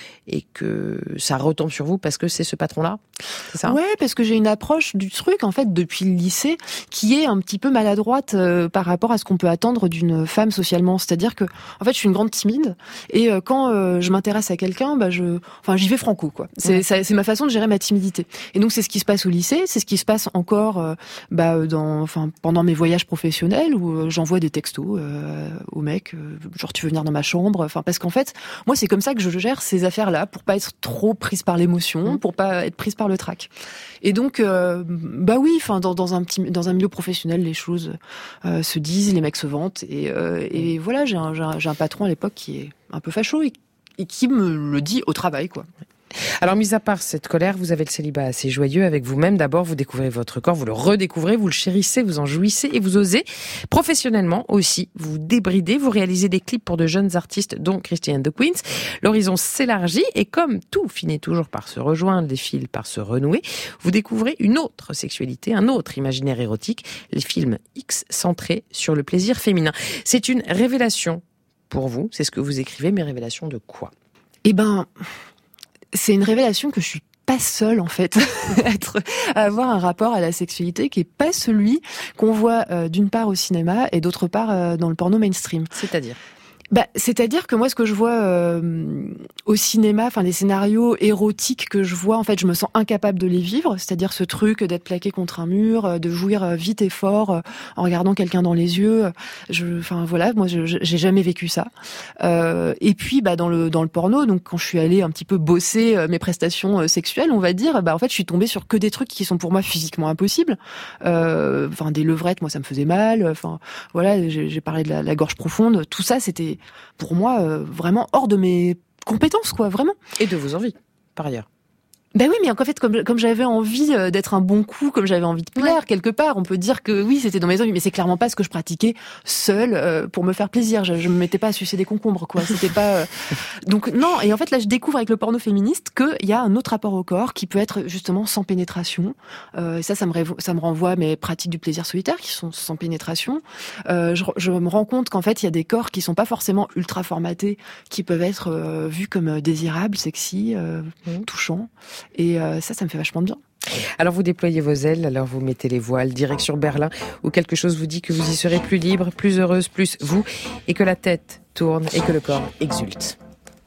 que ça retombe sur vous parce que c'est ce patron-là, c'est ça ? Ouais, parce que j'ai une approche du truc, en fait, depuis le lycée, qui est un petit peu maladroite par rapport à ce qu'on peut attendre d'une femme socialement. C'est-à-dire que, en fait, je suis une grande timide, et quand je m'intéresse à quelqu'un, j'y vais franco, quoi. C'est ma façon de gérer ma timidité. Et donc, c'est ce qui se passe au lycée, c'est ce qui se passe encore, pendant mes voyages professionnels, où j'envoie des textos aux mecs, genre tu veux venir dans ma chambre, parce qu'en fait, moi, c'est comme ça que je gère ces affaires-là, pour pas être trop prise par l'émotion, pour pas être prise par le trac. Et donc, oui, dans un milieu professionnel, les choses se disent, les mecs se vantent, et voilà, j'ai un patron à l'époque qui est un peu facho et qui me le dit au travail, quoi. Alors, mis à part cette colère, vous avez le célibat assez joyeux avec vous-même. D'abord, vous découvrez votre corps, vous le redécouvrez, vous le chérissez, vous en jouissez et vous osez. Professionnellement aussi, vous débridez, vous réalisez des clips pour de jeunes artistes, dont Christine and the Queens. L'horizon s'élargit et comme tout finit toujours par se rejoindre, les fils par se renouer, vous découvrez une autre sexualité, un autre imaginaire érotique, les films X centrés sur le plaisir féminin. C'est une révélation pour vous, c'est ce que vous écrivez, mais révélation de quoi ? C'est une révélation que je suis pas seule, en fait, à avoir un rapport à la sexualité qui est pas celui qu'on voit d'une part au cinéma et d'autre part dans le porno mainstream. C'est-à-dire que moi, ce que je vois au cinéma, les scénarios érotiques que je vois, en fait, je me sens incapable de les vivre. C'est-à-dire ce truc d'être plaqué contre un mur, de jouir vite et fort en regardant quelqu'un dans les yeux. Moi, j'ai jamais vécu ça. Et puis, dans le porno, donc quand je suis allée un petit peu bosser mes prestations sexuelles, on va dire, en fait, je suis tombée sur que des trucs qui sont pour moi physiquement impossibles. Des levrettes, moi, ça me faisait mal. Voilà, j'ai parlé de la gorge profonde. Tout ça, c'était pour moi vraiment hors de mes compétences, quoi, vraiment. Et de vos envies, par ailleurs. Ben oui, mais en fait, comme j'avais envie d'être un bon coup, comme j'avais envie de plaire, quelque part, on peut dire que oui, c'était dans mes envies, mais c'est clairement pas ce que je pratiquais seule pour me faire plaisir. Je me mettais pas à sucer des concombres, quoi. C'était pas. Donc non. Et en fait, là, je découvre avec le porno féministe qu'il y a un autre rapport au corps qui peut être justement sans pénétration. Ça me renvoie à mes pratiques du plaisir solitaire qui sont sans pénétration. Je me rends compte qu'en fait, il y a des corps qui sont pas forcément ultra formatés, qui peuvent être vus comme désirables, sexy, touchants. Et ça me fait vachement de bien. Alors vous déployez vos ailes, alors vous mettez les voiles, direction Berlin, où quelque chose vous dit que vous y serez plus libre, plus heureuse, plus vous, et que la tête tourne et que le corps exulte.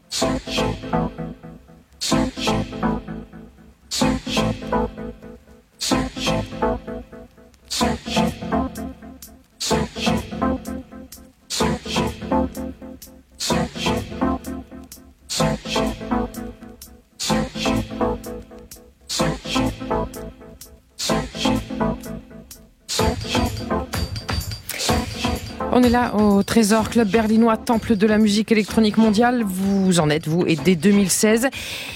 On est là au Trésor Club berlinois, temple de la musique électronique mondiale. Vous en êtes, vous, et dès 2016.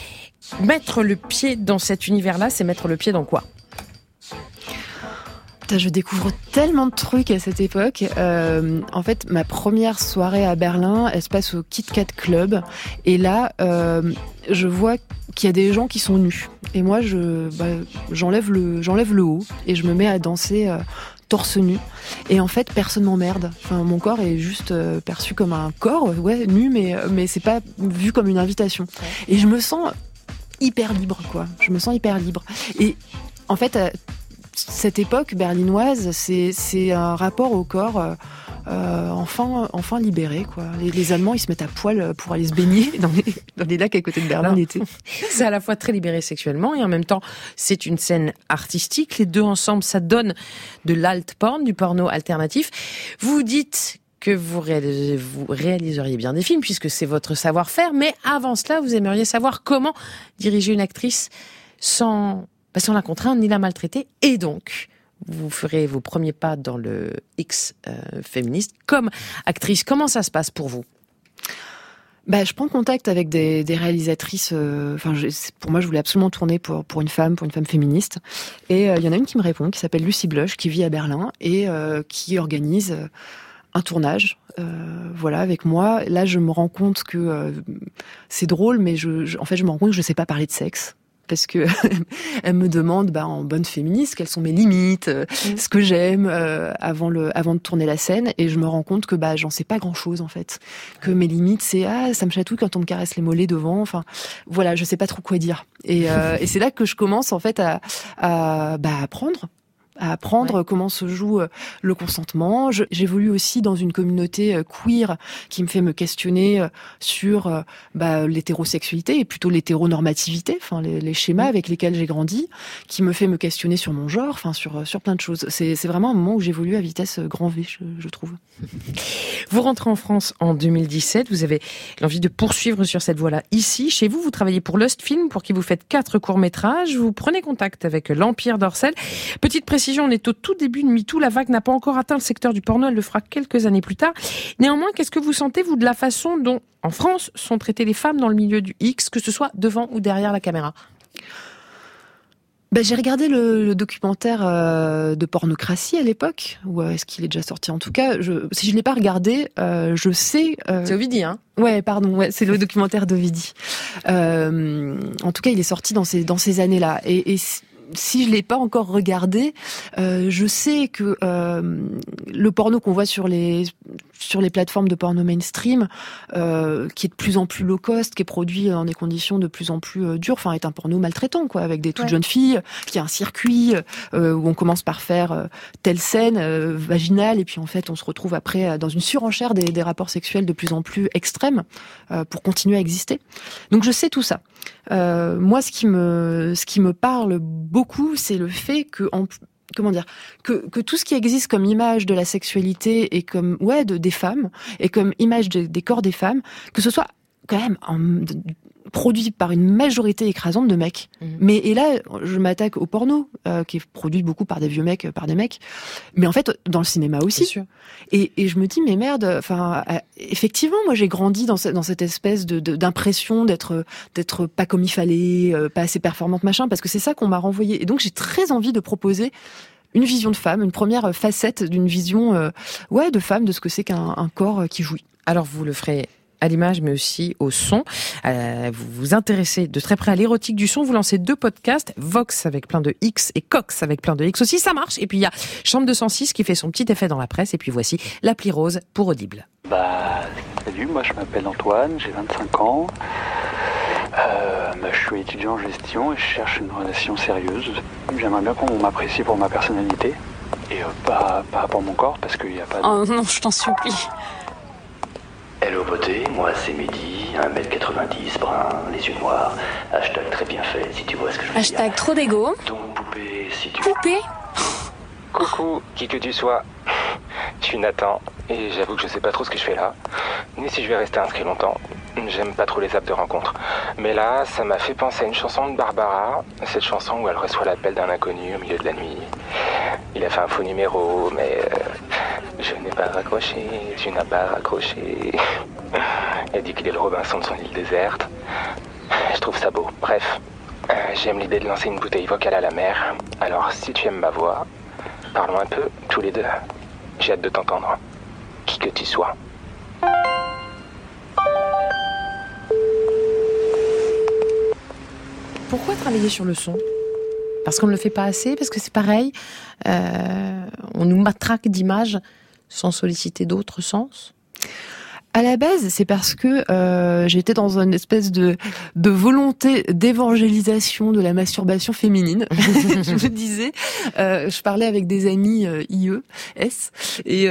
Mettre le pied dans cet univers-là, c'est mettre le pied dans quoi ? Je découvre tellement de trucs à cette époque. En fait, ma première soirée à Berlin, elle se passe au Kit Kat Club. Et là, je vois qu'il y a des gens qui sont nus. Et moi, j'enlève le haut et je me mets à danser torse nu. Et en fait, personne m'emmerde. Enfin, mon corps est juste perçu comme un corps, nu, mais c'est pas vu comme une invitation. Et je me sens hyper libre, quoi. Je me sens hyper libre. Et en fait, cette époque berlinoise, c'est un rapport au corps enfin libéré, quoi. Les Allemands, ils se mettent à poil pour aller se baigner dans les lacs à côté de Berlin l'été. C'est à la fois très libéré sexuellement et en même temps, c'est une scène artistique. Les deux ensemble, ça donne de l'alt-porn, du porno alternatif. Vous dites que vous réaliseriez bien des films puisque c'est votre savoir-faire, mais avant cela, vous aimeriez savoir comment diriger une actrice sans la contraindre ni la maltraiter, et donc vous ferez vos premiers pas dans le X féministe comme actrice. Comment ça se passe pour vous ? Je prends contact avec des réalisatrices. Pour moi, je voulais absolument tourner pour une femme féministe. Et il y en a une qui me répond, qui s'appelle Lucie Bloch, qui vit à Berlin et qui organise un tournage. Avec moi. Là, je me rends compte que c'est drôle, mais je me rends compte que je sais pas parler de sexe. Parce que elle me demande, en bonne féministe, quelles sont mes limites, ce que j'aime avant de tourner la scène, et je me rends compte que j'en sais pas grand-chose en fait. Que mes limites, c'est ça me chatouille quand on me caresse les mollets devant. Enfin, voilà, je sais pas trop quoi dire. Et c'est là que je commence en fait à apprendre comment se joue le consentement. J'évolue aussi dans une communauté queer qui me fait me questionner sur l'hétérosexualité et plutôt l'hétéronormativité, les schémas avec lesquels j'ai grandi, qui me fait me questionner sur mon genre, sur plein de choses. C'est vraiment un moment où j'évolue à vitesse grand V, je trouve. Vous rentrez en France en 2017, vous avez l'envie de poursuivre sur cette voie-là ici. Chez vous, vous travaillez pour Lust Film, pour qui vous faites 4 courts-métrages. Vous prenez contact avec l'Empire d'Orcel. Petite précision, on est au tout début de MeToo. La vague n'a pas encore atteint le secteur du porno, elle le fera quelques années plus tard. Néanmoins, qu'est-ce que vous sentez, vous, de la façon dont, en France, sont traitées les femmes dans le milieu du X, que ce soit devant ou derrière la caméra ? J'ai regardé le documentaire de Pornocratie à l'époque, ou est-ce qu'il est déjà sorti ? En tout cas, si je l'ai pas regardé, je sais... C'est Ovidie, hein ? Ouais, c'est le documentaire d'Ovidie. En tout cas, il est sorti dans ces années-là. Et si je l'ai pas encore regardé, je sais que le porno qu'on voit sur les plateformes de porno mainstream, qui est de plus en plus low cost, qui est produit dans des conditions de plus en plus dures, est un porno maltraitant, quoi, avec des toutes jeunes filles, qui a un circuit où on commence par faire telle scène vaginale, et puis en fait on se retrouve après dans une surenchère des rapports sexuels de plus en plus extrêmes pour continuer à exister. Donc je sais tout ça. Moi, ce qui me parle beaucoup, c'est le fait que que tout ce qui existe comme image de la sexualité et comme des femmes et comme image des corps des femmes, que ce soit quand même produit par une majorité écrasante de mecs. Et là, je m'attaque au porno, qui est produit beaucoup par des vieux mecs, par des mecs. Mais en fait, dans le cinéma aussi. Sûr. Et je me dis, mais merde, effectivement, moi j'ai grandi dans cette espèce d'impression d'être pas comme il fallait, pas assez performante, machin, parce que c'est ça qu'on m'a renvoyé. Et donc j'ai très envie de proposer une vision de femme, une première facette d'une vision de femme, de ce que c'est qu'un corps qui jouit. Alors vous le ferez à l'image, mais aussi au son. Vous vous intéressez de très près à l'érotique du son. Vous lancez 2 podcasts, Vox avec plein de X et Cox avec plein de X aussi. Ça marche. Et puis il y a Chambre 206 qui fait son petit effet dans la presse. Et puis voici l'appli rose pour Audible. Salut, moi je m'appelle Antoine, j'ai 25 ans. Je suis étudiant en gestion et je cherche une relation sérieuse. J'aimerais bien qu'on m'apprécie pour ma personnalité et pas pour mon corps parce qu'il n'y a pas de... Oh non, je t'en supplie. Hello beauté, moi c'est Mehdi, 1m90, brun, les yeux noirs, hashtag très bien fait, si tu vois ce que je veux dire. Hashtag trop d'égo. Donc poupée, si tu... Poupée ? Coucou, qui que tu sois. Je suis Nathan, et j'avoue que je sais pas trop ce que je fais là, ni si je vais rester inscrit longtemps. J'aime pas trop les apps de rencontre. Mais là, ça m'a fait penser à une chanson de Barbara, cette chanson où elle reçoit l'appel d'un inconnu au milieu de la nuit. Il a fait un faux numéro, mais je n'ai pas raccroché, tu n'as pas raccroché. Elle dit qu'il est le Robinson de son île déserte. Je trouve ça beau. Bref, j'aime l'idée de lancer une bouteille vocale à la mer. Alors, si tu aimes ma voix, Parlons un peu, tous les deux. J'ai hâte de t'entendre. Qui que tu sois. Pourquoi travailler sur le son ? Parce qu'on ne le fait pas assez, parce que c'est pareil, on nous matraque d'images sans solliciter d'autres sens ? À la base, c'est parce que j'étais dans une espèce de volonté d'évangélisation de la masturbation féminine. Je me disais, je parlais avec des amies IES et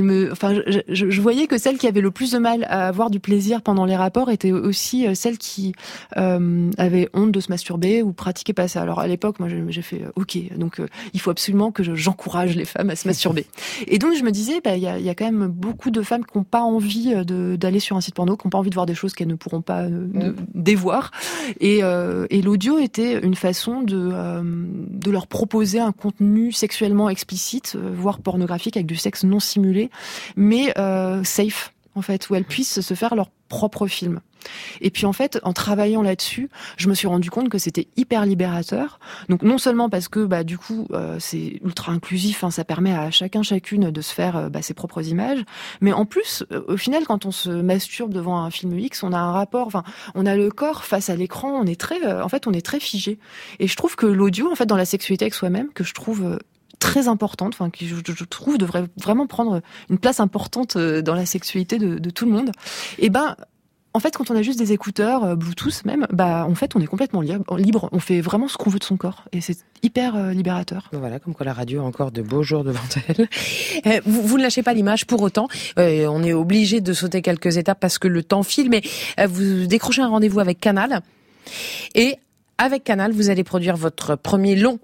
je voyais que celles qui avaient le plus de mal à avoir du plaisir pendant les rapports étaient aussi celles qui avaient honte de se masturber ou pratiquaient pas ça. Alors à l'époque, moi j'ai fait OK, donc il faut absolument que j'encourage les femmes à se masturber. Et donc je me disais, il y a quand même beaucoup de femmes qui n'ont pas envie d'aller sur un site porno, qui n'ont pas envie de voir des choses qu'elles ne pourront pas dévoir. Et l'audio était une façon de leur proposer un contenu sexuellement explicite, voire pornographique, avec du sexe non simulé, mais safe, en fait, où elles puissent se faire leur propre film. Et puis en fait, en travaillant là-dessus, je me suis rendu compte que c'était hyper libérateur. Donc non seulement parce que du coup c'est ultra inclusif, ça permet à chacune de se faire ses propres images, mais en plus au final quand on se masturbe devant un film X, on a un rapport, on a le corps face à l'écran, on est très figé. Et je trouve que l'audio en fait dans la sexualité avec soi-même, que je trouve très importante, qui je trouve devrait vraiment prendre une place importante dans la sexualité de tout le monde. Et en fait, quand on a juste des écouteurs Bluetooth même, en fait, on est complètement libre. On fait vraiment ce qu'on veut de son corps. Et c'est hyper libérateur. Voilà, comme quoi la radio a encore de beaux jours devant elle. Vous ne lâchez pas l'image pour autant. On est obligé de sauter quelques étapes parce que le temps file. Mais vous décrochez un rendez-vous avec Canal. Et avec Canal, vous allez produire votre premier long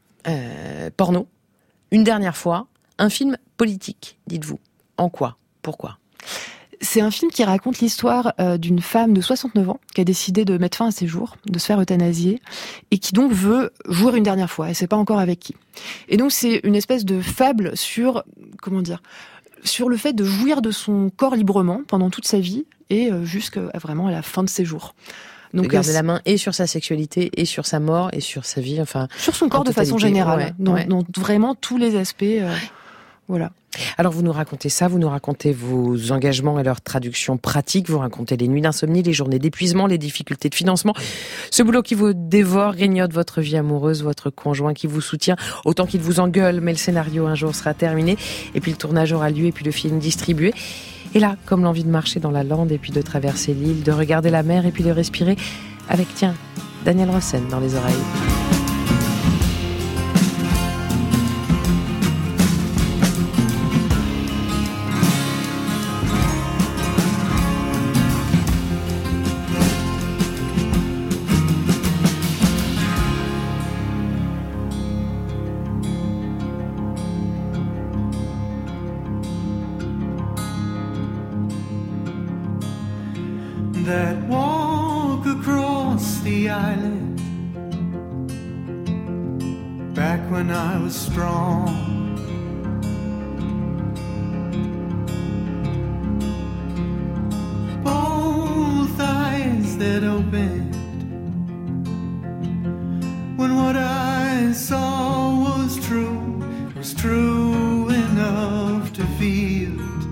porno. Une dernière fois, un film politique, dites-vous. En quoi ? Pourquoi ? C'est un film qui raconte l'histoire d'une femme de 69 ans qui a décidé de mettre fin à ses jours, de se faire euthanasier, et qui donc veut jouer une dernière fois. Elle sait pas encore avec qui. Et donc c'est une espèce de fable sur le fait de jouir de son corps librement pendant toute sa vie et jusqu'à vraiment à la fin de ses jours. Donc de garder la main et sur sa sexualité et sur sa mort et sur sa vie, sur son corps de façon générale, dans vraiment tous les aspects. Voilà. Alors vous nous racontez ça, vous nous racontez vos engagements et leurs traductions pratiques, vous racontez les nuits d'insomnie, les journées d'épuisement, les difficultés de financement, ce boulot qui vous dévore, grignote votre vie amoureuse, votre conjoint qui vous soutient, autant qu'il vous engueule, mais le scénario un jour sera terminé, et puis le tournage aura lieu, et puis le film distribué. Et là, comme l'envie de marcher dans la lande, et puis de traverser l'île, de regarder la mer, et puis de respirer, avec, Daniel Rossen dans les oreilles. That walk across the island, back when I was strong, both eyes that opened when what I saw was true enough to feel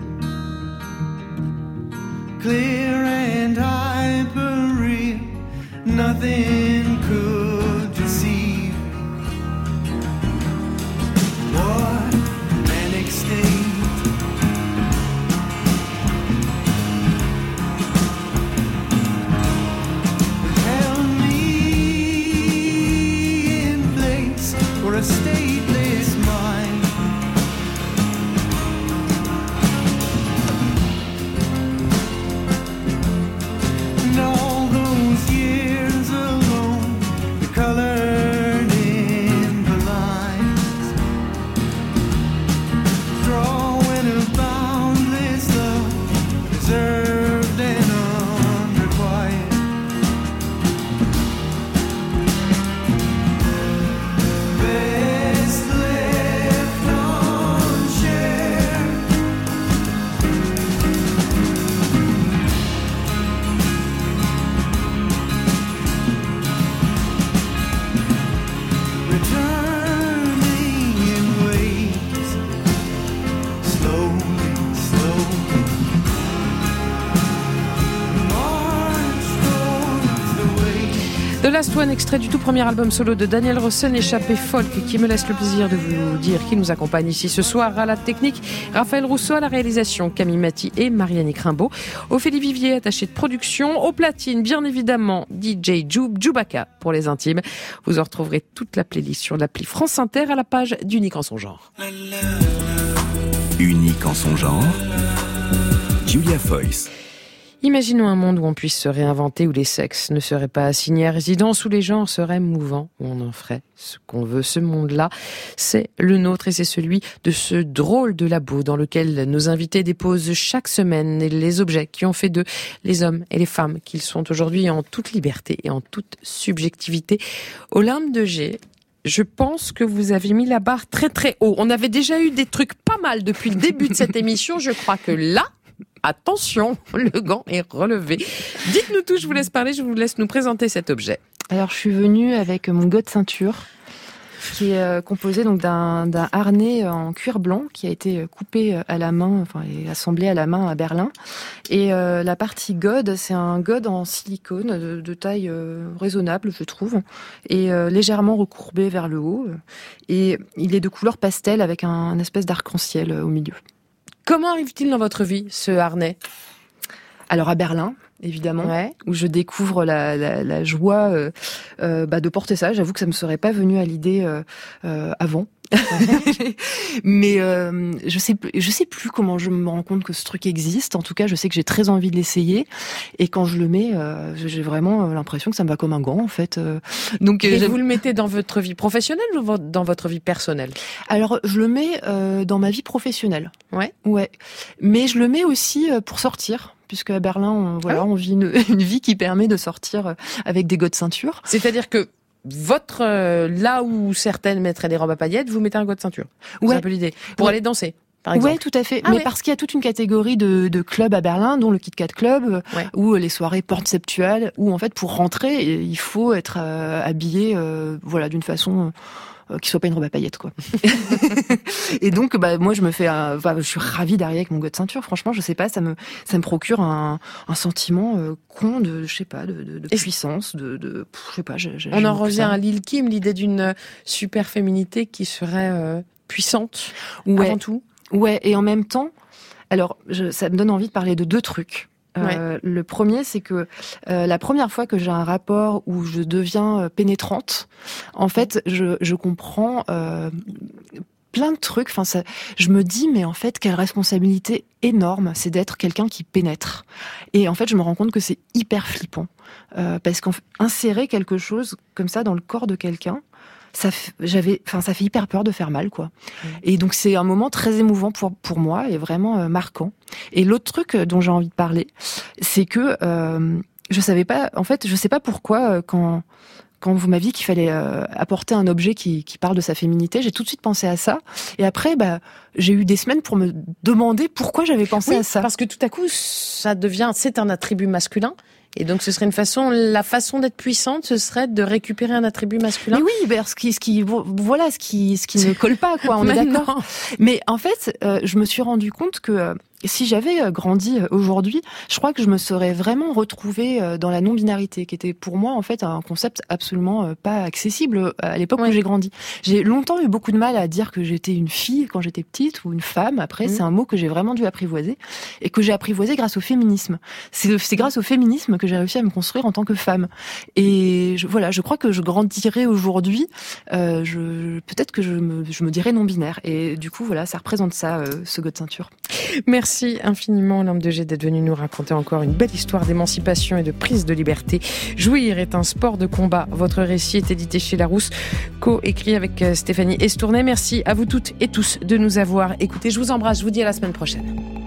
clear and hyper-real, nothing could deceive me. What manic state, held me in place for a stateless mind. And all those years alone The Last One, extrait du tout premier album solo de Daniel Rossen, échappé folk, qui me laisse le plaisir de vous dire qu'il nous accompagne ici ce soir à la technique. Raphaël Rousseau à la réalisation, Camille Maty et Marianne Rimbaud. Ophélie Vivier, attachée de production. Au platine, bien évidemment, DJ Djoubaka pour les intimes. Vous en retrouverez toute la playlist sur l'appli France Inter à la page d'Unique en son genre. Unique en son genre, Julia Foyce. Imaginons un monde où on puisse se réinventer, où les sexes ne seraient pas assignés à résidence, où les genres seraient mouvants, où on en ferait ce qu'on veut. Ce monde-là, c'est le nôtre et c'est celui de ce drôle de labo dans lequel nos invités déposent chaque semaine les objets qui ont fait d'eux les hommes et les femmes qu'ils sont aujourd'hui en toute liberté et en toute subjectivité. Olympe de G, je pense que vous avez mis la barre très très haut. On avait déjà eu des trucs pas mal depuis le début de cette émission. Je crois que là, attention, le gant est relevé. Dites-nous tout, je vous laisse parler, je vous laisse nous présenter cet objet. Alors, je suis venue avec mon god ceinture, qui est composé donc d'un harnais en cuir blanc qui a été coupé à la main, enfin et assemblé à la main à Berlin. Et la partie god, c'est un god en silicone de taille raisonnable, je trouve, et légèrement recourbé vers le haut. Et il est de couleur pastel avec un espèce d'arc-en-ciel au milieu. Comment arrive-t-il dans votre vie, ce harnais ? Alors à Berlin, évidemment, où je découvre la joie de porter ça. J'avoue que ça me serait pas venu à l'idée avant. Mais je sais plus comment je me rends compte que ce truc existe. En tout cas, je sais que j'ai très envie de l'essayer. Et quand je le mets, j'ai vraiment l'impression que ça me va comme un gant, en fait. Donc, et vous le mettez dans votre vie professionnelle ou dans votre vie personnelle ? Alors, je le mets dans ma vie professionnelle. Ouais. Mais je le mets aussi pour sortir. Puisque à Berlin, on vit une vie qui permet de sortir avec des godes ceinture. C'est-à-dire que là où certaines mettraient des robes à paillettes, vous mettez un god ceinture. C'est un peu l'idée. Pour aller danser, par exemple. Oui, tout à fait. Mais parce qu'il y a toute une catégorie de clubs à Berlin, dont le Kit Kat Club, où les soirées porte-septuales, où en fait, pour rentrer, il faut être habillé, d'une façon qui soit pas une robe à paillettes, quoi. Et donc, moi, je suis ravie d'arriver avec mon god ceinture. Franchement, je sais pas, ça me procure un sentiment con de puissance, je sais pas. On en revient à Lil' Kim, l'idée d'une super féminité qui serait puissante avant tout. Ouais, et en même temps, alors, ça me donne envie de parler de deux trucs. Le premier, c'est que la première fois que j'ai un rapport où je deviens pénétrante, en fait, je comprends plein de trucs. Enfin, je me dis, mais en fait, quelle responsabilité énorme, c'est d'être quelqu'un qui pénètre. Et en fait, je me rends compte que c'est hyper flippant parce qu'insérer quelque chose comme ça dans le corps de quelqu'un, ça fait hyper peur de faire mal, quoi. Et donc c'est un moment très émouvant pour moi et vraiment marquant. Et l'autre truc dont j'ai envie de parler, c'est que je sais pas pourquoi quand vous m'aviez dit qu'il fallait apporter un objet qui parle de sa féminité, j'ai tout de suite pensé à ça. Et après, j'ai eu des semaines pour me demander pourquoi j'avais pensé à ça. Parce que tout à coup, c'est un attribut masculin. Et donc, ce serait la façon d'être puissante, ce serait de récupérer un attribut masculin. Mais oui, ce qui ne colle pas, quoi. On est d'accord. Mais en fait, je me suis rendu compte que si j'avais grandi aujourd'hui, je crois que je me serais vraiment retrouvée dans la non-binarité, qui était pour moi en fait un concept absolument pas accessible à l'époque où j'ai grandi. J'ai longtemps eu beaucoup de mal à dire que j'étais une fille quand j'étais petite ou une femme. Après, c'est un mot que j'ai vraiment dû apprivoiser et que j'ai apprivoisé grâce au féminisme. C'est grâce au féminisme que j'ai réussi à me construire en tant que femme. Et je crois que je grandirais aujourd'hui. Peut-être que je me dirais non-binaire. Et du coup, ça représente ça, ce god ceinture. Merci infiniment, Olympe de G, d'être venue nous raconter encore une belle histoire d'émancipation et de prise de liberté. Jouir est un sport de combat. Votre récit est édité chez Larousse, co-écrit avec Stéphanie Estournet. Merci à vous toutes et tous de nous avoir écoutés. Je vous embrasse, je vous dis à la semaine prochaine.